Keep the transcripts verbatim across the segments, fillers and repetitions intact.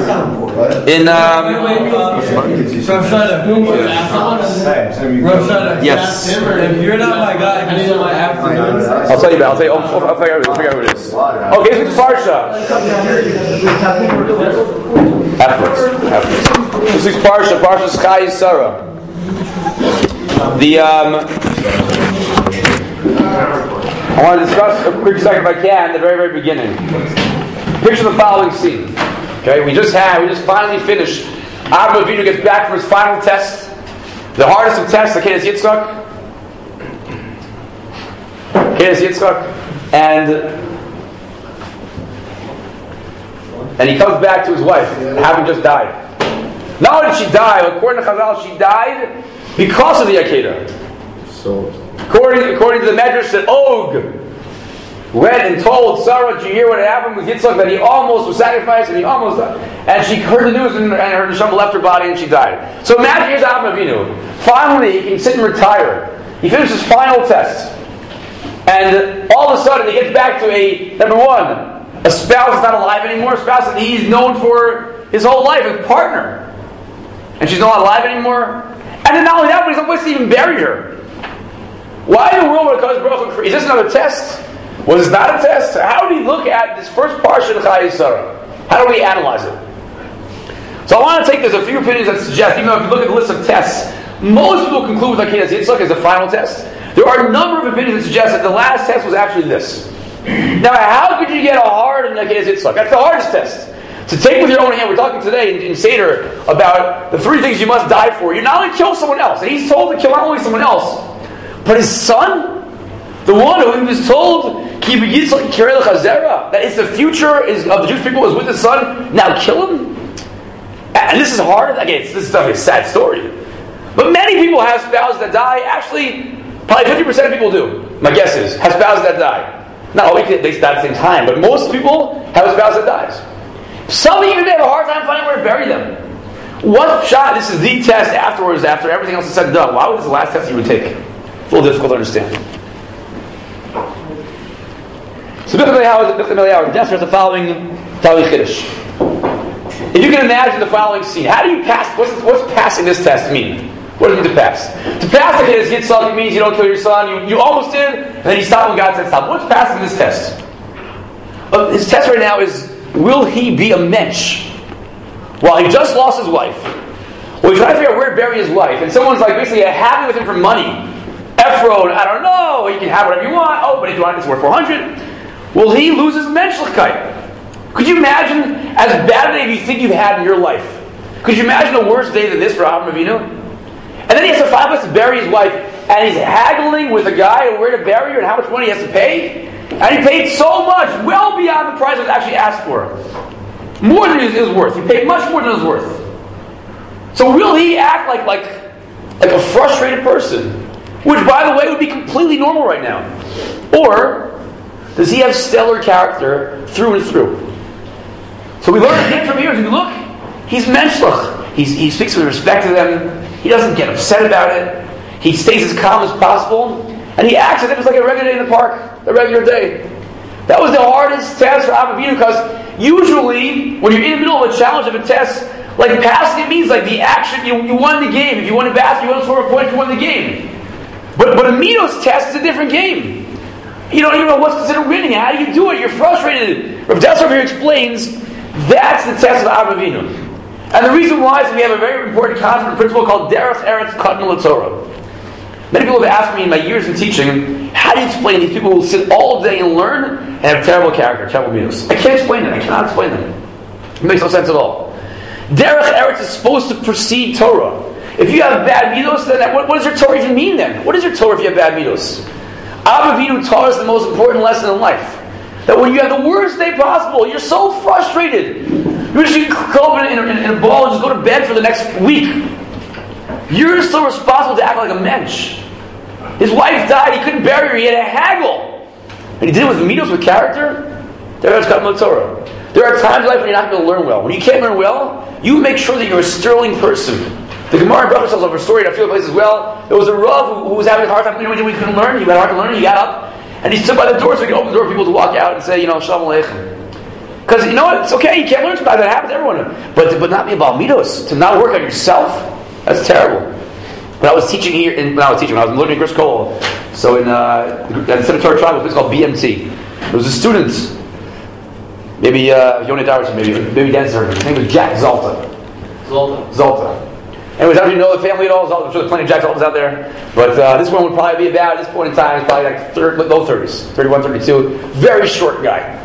In um, yes. If you're not my guy, can you know my afternoon? I'll tell you about. I'll tell you. I'll, I'll figure out. I'll figure out who it is. Okay, this is Parsha. Afterwards. Afterwards. This is Parsha. Parsha's Chai Sarah. The um, I want to discuss a quick second, if I can, the very, very beginning. Picture the following scene. Okay, we just had, we just finally finished. Avraham Avinu gets back from his final test, the hardest of tests, the Kenes Yitzchak. Kenes Yitzchak, and and he comes back to his wife, having just died. Not only did she die, according to Chazal, she died because of the Akedah. So, according according to the Medrash, that Og went and told Sarah, "Did you hear what happened with Yitzchak? That he almost was sacrificed, and he almost died." And she heard the news, and, and her neshama left her body, and she died. So imagine here's Avraham Avinu. Finally, he can sit and retire. He finishes his final test, and all of a sudden, he gets back to a number one, a spouse that's not alive anymore, a spouse that he's known for his whole life, his partner, and she's not alive anymore. And then not only that, but he's not supposed to even bury her. Why in the world would HaKadosh Baruch Hu? Is this another test? Was this not a test? How do we look at this first parsha of Chai Sarah? How do we analyze it? So I want to take there's a few opinions that suggest, even though if you look at the list of tests, most people conclude with Akedas Yitzchak as the final test. There are a number of opinions that suggest that the last test was actually this. Now, how could you get a hard in Akedas Yitzchak? That's the hardest test. To take with your own hand, we're talking today in, in Seder about the three things you must die for. You not only kill someone else, and he's told to kill not only someone else, but his son, the one who he was told, that it's the future is, of the Jewish people is with the son, now kill him? And this is hard. Again, it's, this stuff is a sad story. But many people have spouses that die. Actually, probably fifty percent of people do. My guess is, have spouses that die. Not always they die at the same time, but most people have a spouse that dies. Some even have a hard time finding where to bury them. What shot? This is the test afterwards, after everything else is said and done. Why would this the last test you would take? It's a little difficult to understand. So, Bicham Eliyahu demonstrates the following following Chiddush. If you can imagine the following scene, how do you pass? What's, what's passing this test mean? What does it mean to pass? To pass the Kenes Yitzchak means you don't kill your son. You, you almost did, and then you stop when God said stop. What's passing this test? Uh, his test right now is: will he be a mensch? Well, he just lost his wife. Well, he's trying to figure out where to bury his wife, and someone's like basically happy with him for money. Ephron, I don't know. You can have whatever you want. Oh, but if you want, it's worth four hundred. Will he lose his menschlichkeit? Could you imagine as bad a day as you think you've had in your life? Could you imagine a worse day than this for Avraham Avinu? And then he has to find us to bury his wife, and he's haggling with a guy on where to bury her and how much money he has to pay. And he paid so much, well beyond the price that was actually asked for. More than it was worth. He paid much more than it was worth. So will he act like, like, like a frustrated person? Which, by the way, would be completely normal right now. Or does he have stellar character through and through? So we learn again from here. If you look, he's menschlich. He's, he speaks with respect to them. He doesn't get upset about it. He stays as calm as possible. And he acts as if it's like a regular day in the park, a regular day. That was the hardest test for Avraham Avinu, because usually, when you're in the middle of a challenge of a test, like passing it means like the action, you, you won the game. If you won a basket, you won a score of points, you won the game. But, but a Midos test is a different game. You don't even know what's considered winning. How do you do it? You're frustrated. Rav Dessler here explains that's the test of Avraham Avinu. And the reason why is that we have a very important concept and principle called Derech Eretz Katan L'Torah. Many people have asked me in my years of teaching, how do you explain these people who will sit all day and learn and have terrible character, terrible Midos? I can't explain it. I cannot explain them. It makes no sense at all. Derech Eretz is supposed to precede Torah. If you have bad Midos, then what, what does your Torah even mean then? What is your Torah if you have bad Midos? Avraham Avinu taught us the most important lesson in life. That when you have the worst day possible, you're so frustrated. You just curl up in, in, in a ball and just go to bed for the next week. You're still responsible to act like a mensch. His wife died, he couldn't bury her, he had a haggle. And he did it with Midos, with character. There's Katan L'Torah. There are times in life when you're not going to learn well. When you can't learn well, you make sure that you're a sterling person. The Gemara in Brachos tells a story in a few places as well. There was a Rav who, who was having a hard time. You know, we couldn't learn. He had a hard time learning. He got up and he stood by the door so he could open the door for people to walk out and say, you know, Shalom Aleichem. Because you know what? It's okay. You can't learn something that happens to everyone. But but not be about midos. To not work on yourself, that's terrible. When I was teaching here, in, when I was teaching, when I was learning Chris Cole, so in uh, at the Senator Tribe, it was called B M T. There was a student, maybe uh, Yonah Darwin, maybe maybe Denzer. His name was Jack Zalta. Zoltan. Zalta. Anyways, I don't even know the family at all. I'm sure there's plenty of Jack Zaltas out there. But uh, this one would probably be about, at this point in time, it's probably like third, low thirties, thirty-one, thirty-two. Very short guy.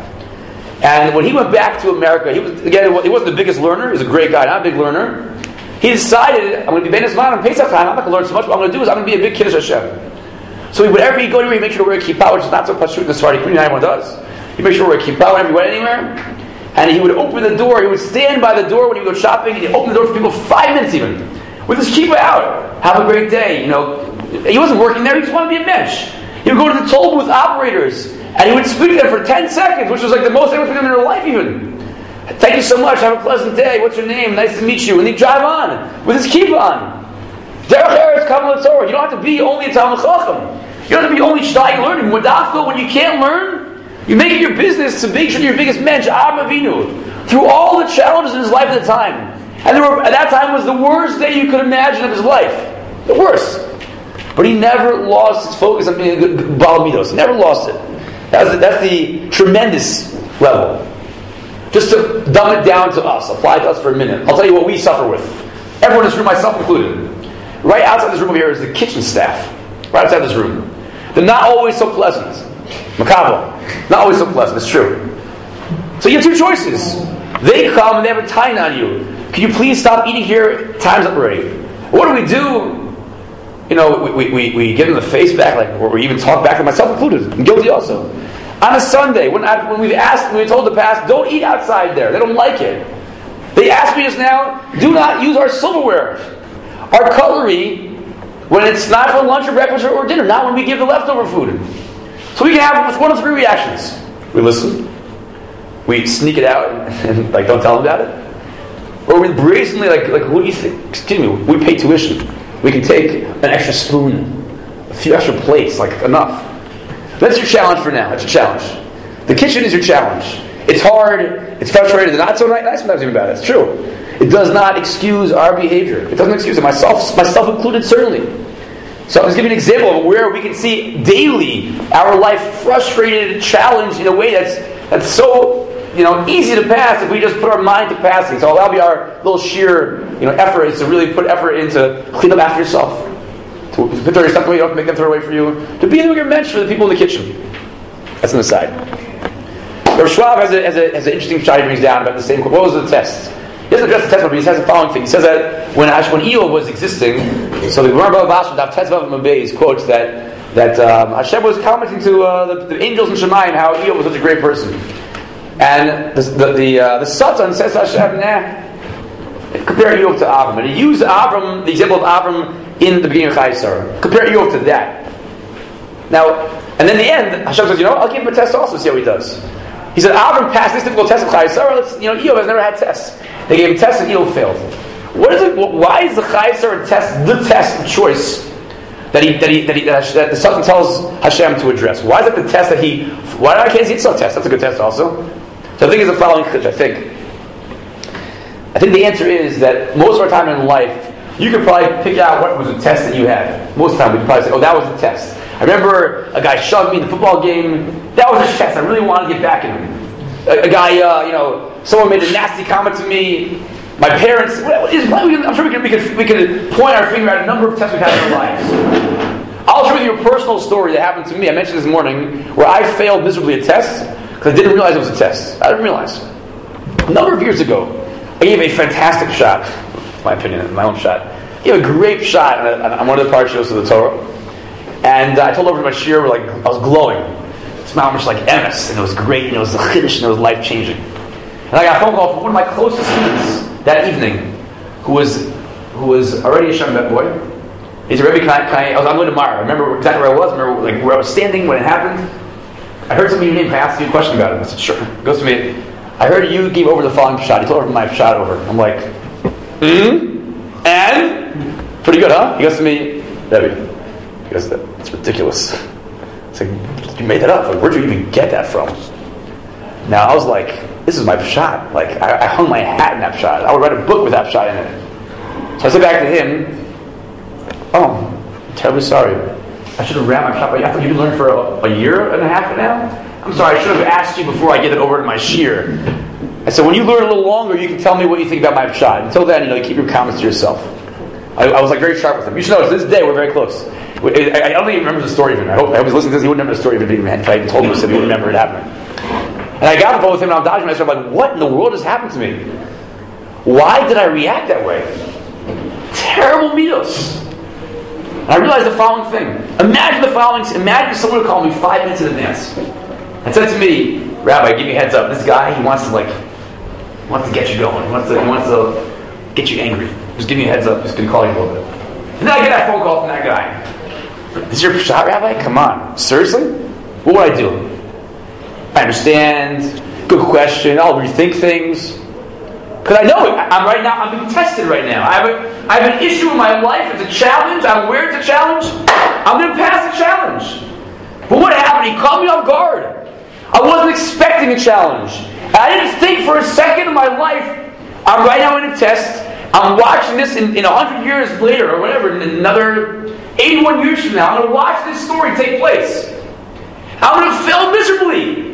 And when he went back to America, he was again he wasn't the biggest learner. He was a great guy, not a big learner. He decided, I'm going to be Benes Man on Pesach time. I'm not going to learn so much. What I'm going to do is I'm going to be a big Kiddush Hashem. So he, whenever he go anywhere, he makes sure to wear a kippah, which is not so pashut in the Sephardi community. Everyone does. He makes sure to wear a kippah whenever he went anywhere. And he would open the door. He would stand by the door when he would go shopping, and he'd open the door for people for five minutes even, with his kippah out. Have a great day. You know, he wasn't working there. He just wanted to be a mensch. He would go to the toll booth operators, and he would speak to them for ten seconds, which was like the most anyone speak to them in their life even. Thank you so much. Have a pleasant day. What's your name? Nice to meet you. And he'd drive on with his kippah on. Derech Eretz Kabbalah Torah. You don't have to be only a Talmid Chacham. You don't have to be only Shtayik learning. Modafka, when you can't learn, you make it your business to make sure you're your biggest mensch, Avraham Avinu, through all the challenges in his life at the time. And there were, at that time was the worst day you could imagine of his life. The worst. But he never lost his focus on being a good Baal Midos. He never lost it. That's the, that's the tremendous level. Just to dumb it down to us, apply it to us for a minute. I'll tell you what we suffer with. Everyone in this room, myself included. Right outside this room over here is the kitchen staff. Right outside this room. They're not always so pleasant. Macabre. Not always so pleasant, it's true. So you have two choices. They come and they have a time on you. Can you please stop eating here? Time's up already. What do we do? You know, we, we, we, we get in the face back, like, or we even talk back to myself included. I'm guilty also. On a Sunday, when, I, when we've asked, when we told the past, don't eat outside there. They don't like it. They asked me just now, do not use our silverware, our cutlery, when it's not for lunch or breakfast or dinner, not when we give the leftover food. So we can have one of three reactions. We listen, we sneak it out and, and like don't tell them about it, or we brazenly like like what do you think? Excuse me, we pay tuition. We can take an extra spoon, a few extra plates, like enough. That's your challenge for now. That's your challenge. The kitchen is your challenge. It's hard. It's frustrating. It's not so nice sometimes even about it. It's true. It does not excuse our behavior. It doesn't excuse it. Myself, myself included, certainly. So I'm just giving an example of where we can see daily our life frustrated, challenged in a way that's that's so you know easy to pass if we just put our mind to passing. So that'll be our little sheer you know effort is to really put effort into clean up after yourself. To put your stuff away, you don't make them throw away for you. To be the mensch for the people in the kitchen. That's an aside. Rav Schwab has, a, has, a, has an interesting shot he brings down about the same. What was the test? He doesn't address the test, but he says the following thing. He says that when when Eov was existing, so the Gemara Bava Basra, Daf Tetzvav Mabeis quotes that that um, Hashem was commenting to uh, the, the angels in Shemayim how Eov was such a great person, and the the the, uh, the Satan says to Hashem, nah, compare Eov to Avram, and he used Avram, the example of Avram in the beginning of Chayei Sarah. Compare Eov to that. Now, and then in the end, Hashem says, you know, I'll give him a test also, see how he does. He said, Avram passed this difficult test of Chayei Sarah. Let's, you know, Eov has never had tests. They gave him tests and Eov failed. What is it? Why is the Chayei Sarah test the test of choice that he that he that, he, that, that the Satan tells Hashem to address? Why is it the test that he? Why do I can't see it's a test? That's a good test also. So I think it's the following. I think. I think the answer is that most of our time in life, you could probably pick out what was the test that you had. Most of the time, we could probably say, "Oh, that was the test." I remember a guy shoved me in the football game. That was a test. I really wanted to get back at him. A, a guy, uh, you know, someone made a nasty comment to me. My parents. I'm sure we could, we could we could point our finger at a number of tests we've had in our lives. I'll share with you a personal story that happened to me. I mentioned this morning where I failed miserably a test because I didn't realize it was a test. I didn't realize. A number of years ago, I gave a fantastic shot. My opinion, my own shot. I gave a great shot on one of the parts shows of the Torah. And uh, I told over to my shir, like I was glowing. Smile was like emes, and it was great, and it was the chiddush, and it was life changing. And I got a phone call from one of my closest students that evening, who was who was already a Shem Bet boy. He said, Rebbe, can I, can I, I was on going tomorrow. I remember exactly where I was. I remember like where I was standing when it happened. I heard somebody named ask you a question about it. I said, sure. He goes to me. I heard you gave over the following shot. He told over my shot over. I'm like, hmm, and pretty good, huh? He goes to me, Rebbe. He goes, that's ridiculous. It's like, you made that up. Like, where'd you even get that from? Now, I was like, this is my pshat. Like, I, I hung my hat in that pshat. I would write a book with that pshat in it. So I said back to him, oh, I'm terribly sorry. I should have ran my pshat. I thought you'd learned for a, a year and a half now? I'm sorry, I should have asked you before I get it over to my shir. I said, when you learn a little longer, you can tell me what you think about my pshat. Until then, you know, you keep your comments to yourself. I, I was like very sharp with him. You should know, to this day, we're very close. I, I don't even remember the story of him. I hope I was listening to this, he wouldn't remember the story of it if I even told him, so he wouldn't remember it happening. And I got on the phone with him and I'm dodging myself, like, what in the world has happened to me? Why did I react that way? Terrible mitos. And I realized the following thing. Imagine the following, imagine someone would call me five minutes in advance and said to me, Rabbi, give me a heads up. This guy, he wants to like, wants to get you going. He wants to, he wants to get you angry. Just give me a heads up. He's going to call you a little bit. And then I get that phone call from that guy. Is your pshat, Rabbi? Come on. Seriously? What would I do? I understand. Good question. I'll rethink things. Because I know it. I'm right now, I'm being tested right now. I have, a, I have an issue in my life. It's a challenge. I'm aware it's a challenge. I'm going to pass the challenge. But what happened? He caught me off guard. I wasn't expecting a challenge. I didn't think for a second in my life, I'm right now in a test. I'm watching this in, in one hundred years later, or whatever, in another eighty-one years from now. I'm going to watch this story take place. I'm going to fail miserably.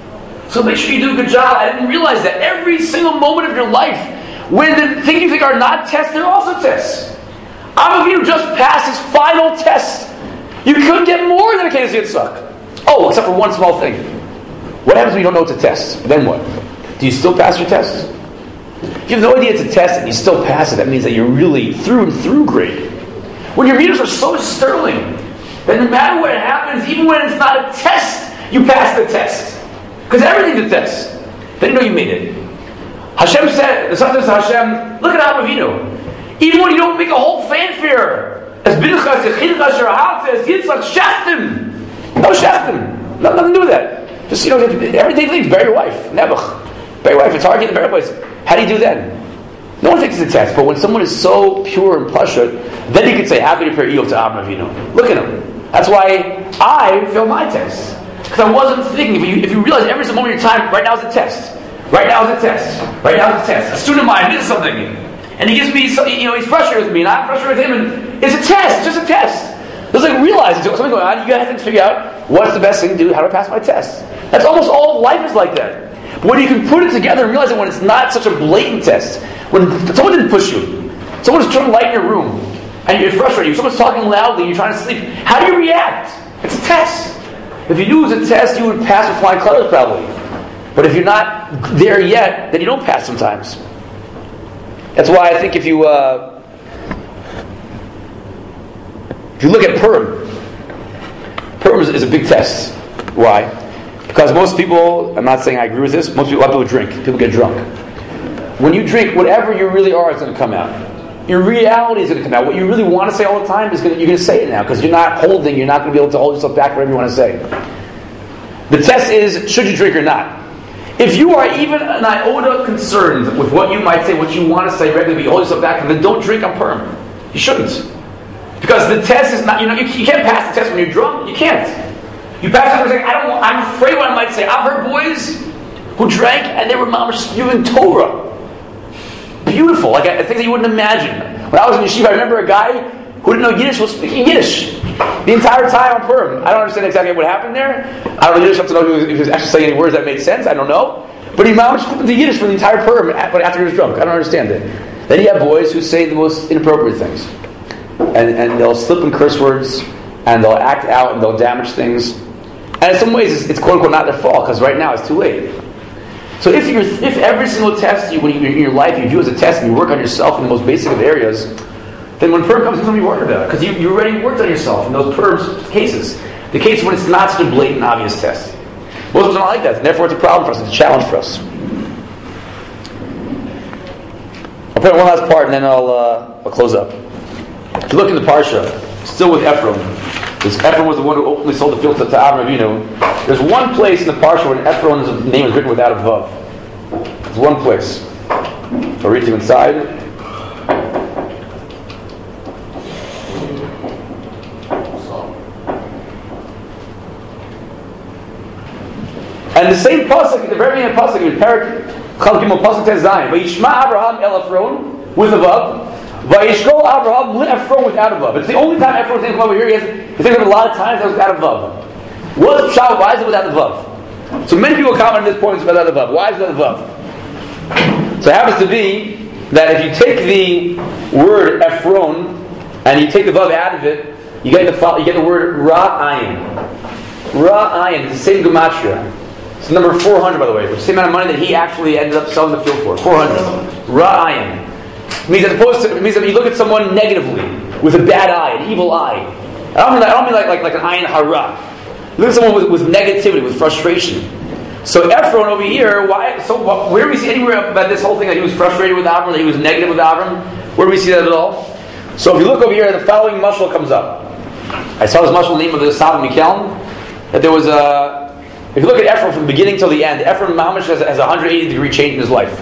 So make sure you do a good job. I didn't realize that every single moment of your life, when the things you think are not tests, they're also tests. I'm of you just passed his final test. You couldn't get more than a case of Yitzhak. Oh, except for one small thing. What happens when you don't know it's a test? Then what? Do you still pass your test? If you have no idea it's a test and you still pass it, that means that you're really through and through great. When your readers are so sterling, that no matter what happens, even when it's not a test, you pass the test. Because everything's a test. Then you know you made it. Hashem said, the son says to Hashem, look at Avraham Avinu. Even when you don't make a whole fanfare, as Binchas, Yechidchas, Sherahat, as Yitzchak, Shechtim. No Shechtim. Nothing to do with that. Just, you know, everything, bury your wife. Nebuch. Bury your wife. It's hard to get the bury place. How do you do then? No one thinks it's a test, but when someone is so pure and pashut, then you can say, how can you compare Eov to Avraham Avinu? Look at him. That's why I failed my test. Because I wasn't thinking, if you, if you realize every single moment of your time, right now is a test. Right now is a test. Right now is a test. A student of mine did something, and he gives me, you know, he's frustrated with me, and I'm frustrated with him, and it's a test, it's just a test. It's like realizing something going on, you gotta have to figure out what's the best thing to do, how to pass my test. That's almost all of life is like that. But when you can put it together and realize that when it's not such a blatant test, when someone didn't push you, someone's trying to light in your room, and you're frustrated, someone's talking loudly, and you're trying to sleep, how do you react? It's a test. If you knew it was a test, you would pass with flying colors probably. But if you're not there yet, then you don't pass sometimes. That's why I think if you uh, if you look at Purim, Purim is, is a big test. Why? Because most people, I'm not saying I agree with this, most people, a lot of people drink. People get drunk. When you drink, whatever you really are is going to come out. Your reality is going to come out. What you really want to say all the time is going to, you're going to say it now because you're not holding. You're not going to be able to hold yourself back for whatever you want to say. The test is, should you drink or not? If you are even an iota concerned with what you might say, what you want to say regularly, but you hold yourself back, then don't drink on Purim. You shouldn't, because the test is not. You know, you, you can't pass the test when you're drunk. You can't. You pass it saying, I don't. I'm afraid what I might say. I've heard boys who drank and they were mamash spewing Torah. Beautiful, like things that you wouldn't imagine. When I was in yeshiva, I remember a guy who didn't know Yiddish was speaking Yiddish the entire time on Purim. I don't understand exactly what happened there. I don't know Yiddish enough to know if he was actually saying any words that made sense. I don't know. But he managed to the Yiddish for the entire Purim after he was drunk. I don't understand it. Then you have boys who say the most inappropriate things. And, and they'll slip in curse words, and they'll act out, and they'll damage things. And in some ways, it's, it's quote-unquote not their fault, because right now it's too late. So if you if every single test you, when you, in your life you view as a test and you work on yourself in the most basic of areas, then when Purim comes, there's something to be worried about. Because you, you already worked on yourself in those Purim cases. The case when it's not such a blatant, obvious test. Most of us don't like that, and therefore it's a problem for us, it's a challenge for us. I'll put in one last part and then I'll, uh, I'll close up. If you look in the Parsha, still with Ephraim, because Ephraim was the one who openly sold the field to, to Avraham Avinu. There's one place in the Parsha where Ephraim's name is written without a vav. There's one place. I'll read to you inside. And the same pasuk, the very end pasuk, in Parak Chal Gimel pasuk Tez Zayin, Vayishma Abraham El Ephron with a vav, Vayishkol Abraham Li Ephron without a vav. It's the only time Ephron's name over here. He has, he's thinking of a lot of times that was without a vav. What's Pshat? Why is it without a vav? So many people comment on this point, it's without a vav. Why is it without a vav? So it happens to be that if you take the word Ephron and you take the vav out of it, you get the you get the word Ra'ayin. Ra'ayin is the same gematria. It's number four hundred, by the way, which is the same amount of money that he actually ended up selling the field for. four hundred. Ra'ayin. It means as opposed to, it means that you look at someone negatively, with a bad eye, an evil eye. I don't mean like, I don't mean like, like, like an ayin hara. You look at someone with, with negativity, with frustration. So Ephron over here, why? So what, where do we see anywhere about this whole thing that he was frustrated with Avram, that he was negative with Avram? Where do we see that at all? So if you look over here, the following mashal comes up. I saw this mashal name of the Sab Mikeln, that there was a. If you look at Ephron from the beginning till the end, Ephron Mamash has, has a one hundred eighty degree change in his life.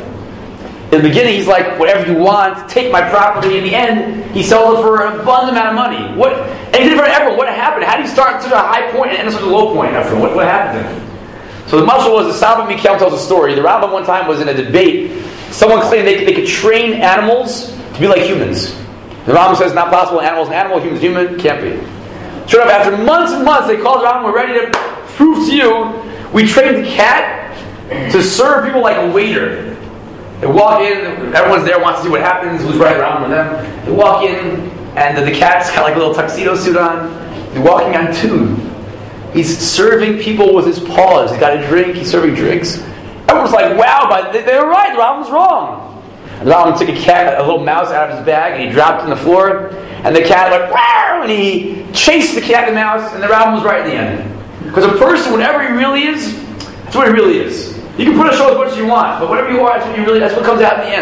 In the beginning, he's like, whatever you want, take my property. In the end, he sold it for an abundant amount of money. What? And he did it for Ephron. What happened? How did he start at such a high point and end at such a low point, Ephron? What, what happened to him? So the mashal was, the Saba Mikel tells a story. The Rambam one time was in a debate. Someone claimed they, they could train animals to be like humans. The Rambam says, not possible. Animals, an animal, humans, human, can't be. Sure enough, after months and months, they called the Rambam, we're ready to prove to you, we trained the cat to serve people like a waiter. They walk in, everyone's there, wants to see what happens, who's right around with them. They walk in, and the, the cat's got like a little tuxedo suit on. They're walking on tune. He's serving people with his paws. He's got a drink, he's serving drinks. Everyone's like, wow, but they, they were right, the Rambam was wrong. And the Rambam took a cat, a little mouse out of his bag, and he dropped it on the floor, and the cat like, wow, and he chased the cat and the mouse, and the Rambam was right in the end. Because a person, whatever he really is, that's what he really is. You can put a show as much as you want, but whatever you are, that's what you really, that's what comes out in the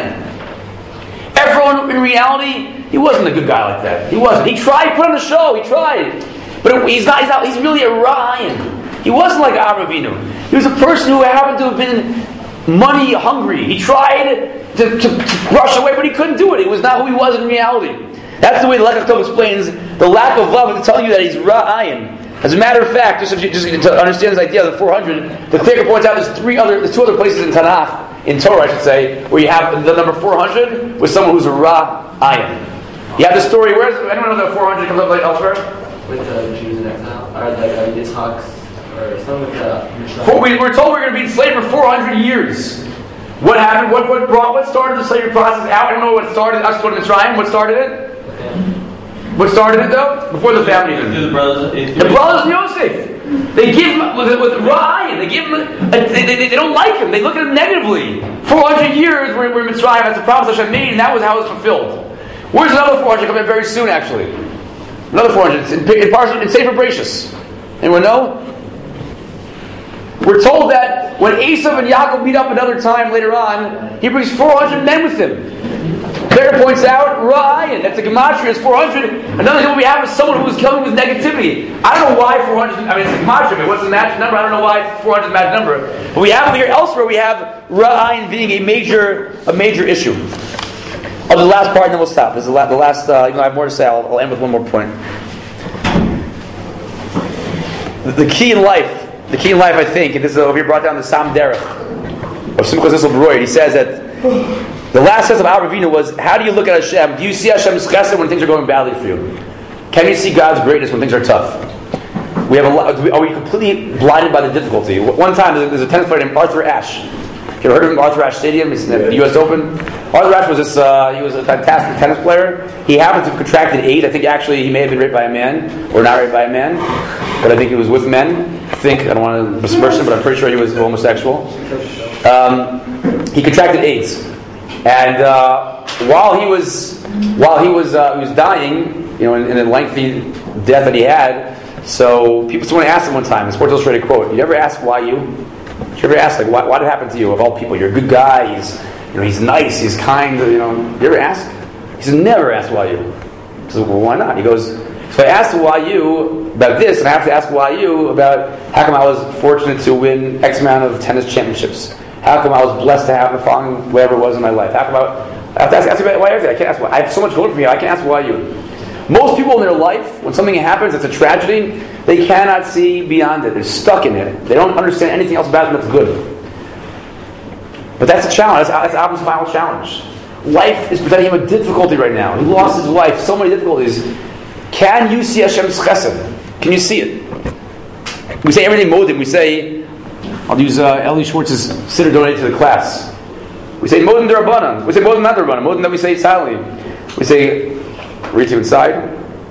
end. Ephron, in reality, he wasn't a good guy like that. He wasn't. He tried, he put on a show, he tried. But it, he's not, he's not, he's really a Ra'ayin. He wasn't like Avraham Avinu. He was a person who happened to have been money hungry. He tried to, to, to brush away, but he couldn't do it. He was not who he was in reality. That's the way the Lekach Tov explains the lack of love is telling you that he's Ra'ayin. As a matter of fact, just, just to understand this idea of the four hundred, the Thaker points out there's three other, there's two other places in Tanakh, in Torah I should say, where you have the number four hundred with someone who's a Ra'ayin. You have the story, where's, anyone know that four hundred comes up like elsewhere? With the Jews in exile, or like uh, Yitzhak's, or something with the... For, we, we're told we're going to be enslaved for four hundred years. What happened? What what brought? What started the slavery process out? I don't know what started us going to Mitzrayim. What started it? What started it though? Before the family. The brothers, the brothers of Yosef. They give him with with Ra'ayin. They give him. A, they, they, they don't like him. They look at him negatively. Four hundred years we're, we're in Mitzrayim. That's the promise Hashem made, and that was how it was fulfilled. Where's another four hundred coming very soon? Actually, another four hundred. It's in, in, in, in Sefer Bereshis. Anyone know? We're told that when Esav and Yaakov meet up another time later on, he brings four hundred men with him. There points out Ra'ayin. That's a gematria. It's four hundred. Another thing we have is someone who is coming with negativity. I don't know why four hundred. I mean, it's a gematria. But what's the magic number? I don't know why four hundred is the magic number. But we have here elsewhere. We have Ra'ayin being a major, a major issue. Oh, the last part, and then we'll stop. This is the last. The last uh, even though I have more to say, I'll, I'll end with one more point. The, the key in life. The key in life, I think, and this is over here brought down the Sam Derech of Simchas Issel Beroy. He says that the last test of Avraham Avinu was, how do you look at Hashem? Do you see Hashem's chesed when things are going badly for you? Can you see God's greatness when things are tough? We have a lot, are we completely blinded by the difficulty? One time, there's a tennis player named Arthur Ashe. You ever heard of him? Arthur Ashe Stadium? He's in the U S Open. Arthur Ashe was this. Uh, he was a fantastic tennis player. He happened to have contracted AIDS. I think actually he may have been raped by a man, or not raped by a man, but I think he was with men. I think I don't want to besmirch him, but I'm pretty sure he was homosexual. Um, he contracted AIDS, and uh, while he was while he was uh, he was dying, you know, in, in a lengthy death that he had. So people, someone asked him one time, in Sports Illustrated quote, "You ever ask why you?" Did you ever ask, like, why, why did it happen to you? Of all people, you're a good guy. He's, you know, he's nice. He's kind. You know, you ever ask? He says, never ask why you. He says, well, why not? He goes, so I asked why you about this, and I have to ask why you about how come I was fortunate to win X amount of tennis championships. How come I was blessed to have the following whatever it was in my life? How come I, I have to ask, ask about why everything? I can't ask why. I have so much going for me. I can't ask why you. Most people in their life, when something happens that's a tragedy, they cannot see beyond it. They're stuck in it. They don't understand anything else about it that's good. But that's a challenge. That's, that's Avram's final challenge. Life is presenting him a difficulty right now. He lost his wife. So many difficulties. Can you see Hashem's chesed? Can you see it? We say everything modim. We say, I'll use uh, Eli Schwartz's siddur donated to the class. We say modim derabanan. We say modim not derabanan. Modim that we say silently. We say, read to inside.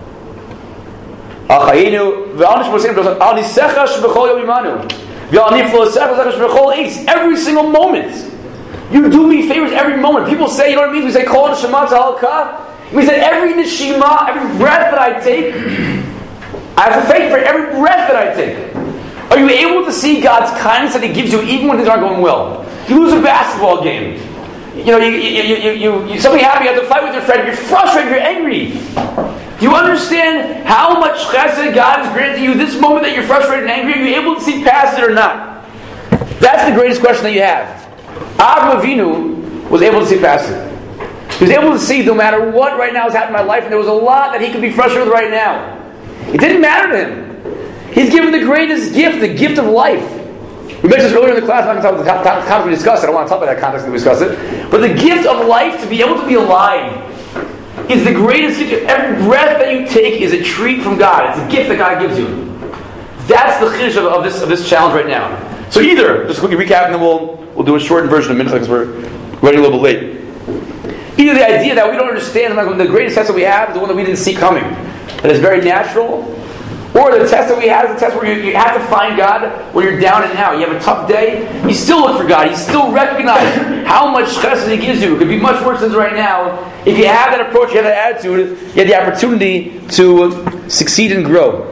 Every single moment. You do me favors every moment. People say, you know what it means? We say, Kol neshama tzalka. We say, every neshima, every breath that I take, I have to thank for every breath that I take. Are you able to see God's kindness that He gives you even when things aren't going well? You lose a basketball game. You know, you, you, you, you, you, something happened, you have to fight with your friend, you're frustrated, you're angry. Do you understand how much chesed God has granted you this moment that you're frustrated and angry? Are you able to see past it or not? That's the greatest question that you have. Avram Avinu was able to see past it. He was able to see no matter what right now is happening in my life, and there was a lot that he could be frustrated with right now. It didn't matter to him. He's given the greatest gift, the gift of life. We mentioned this earlier in the class. I'm not going to talk about the context we discussed it. I don't want to talk about that context that we discussed it. But the gift of life, to be able to be alive, is the greatest gift. Every breath that you take is a treat from God. It's a gift that God gives you. That's the chiddush of, of this of this challenge right now. So either, just quickly recap, and then we'll we'll do a shortened version in a minute because we're running a little bit late. Either the idea that we don't understand, like the greatest test that we have is the one that we didn't see coming, that is very natural, or the test that we have is the test where you, you have to find God when you're down and out. You have a tough day, you still look for God. You still recognize how much chesed He gives you. It could be much worse than right now. If you have that approach, you have that attitude, you have the opportunity to succeed and grow.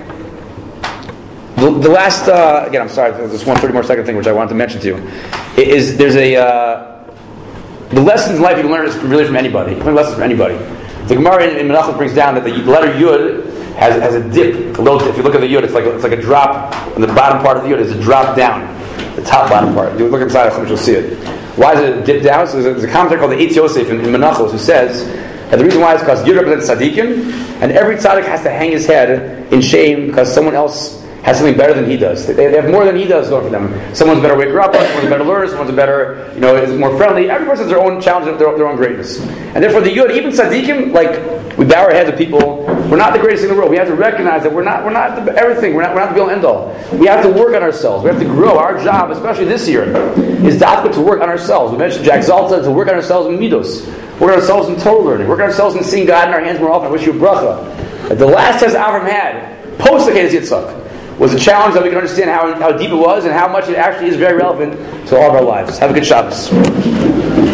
The, the last, uh, again, I'm sorry, there's one thirty more second thing which I wanted to mention to you. Is there's a uh, the lessons in life you can learn is really from anybody. You can learn lessons from anybody. The Gemara in, in Menachos brings down that the letter Yud has has a dip, a little dip. If you look at the Yud, it's like a, it's like a drop. On the bottom part of the Yud is a drop down, the top bottom part. You look inside, you'll see it. Why does it dip down? So there's a, there's a commentary called the Eitz Yosef in, in Menachos who says that the reason why is because Yud represents tzaddikim, and every tzaddik has to hang his head in shame because someone else has something better than he does. They, they have more than he does going for them. Someone's a better waker up, someone's a better learner, someone's a better, you know, is more friendly. Every person has their own challenge, their, their own greatness. And therefore the Yud, even tzaddikim, like, we bow our heads to people, we're not the greatest thing in the world. We have to recognize that we're not we're not the, everything, we're not, we're not the be all end all. We have to work on ourselves. We have to grow. Our job, especially this year, is dafka to work on ourselves. We mentioned Jack Zalta, to work on ourselves in midos, work on ourselves in Torah learning, work on ourselves in seeing God in our hands more often. I wish you a bracha. The last test Avram had, post the Kedas Yitzchak, was a challenge that we can understand how, how deep it was and how much it actually is very relevant to all of our lives. Have a good Shabbos.